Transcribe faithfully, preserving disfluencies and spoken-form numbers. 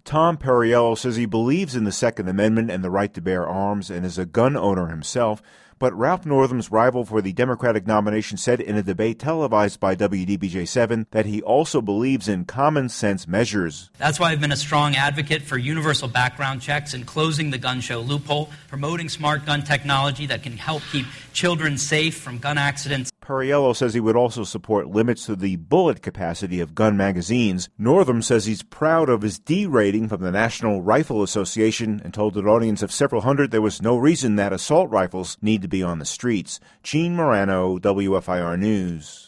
Tom Perriello says he believes in the Second Amendment and the right to bear arms and is a gun owner himself. But Ralph Northam's rival for the Democratic nomination said in a debate televised by W D B J seven that he also believes in common sense measures. That's why I've been a strong advocate for universal background checks and closing the gun show loophole, promoting smart gun technology that can help keep children safe from gun accidents. Perriello says he would also support limits to the bullet capacity of gun magazines. Northam says he's proud of his D rating from the National Rifle Association and told an audience of several hundred there was no reason that assault rifles need to be on the streets. Gene Morano, W F I R News.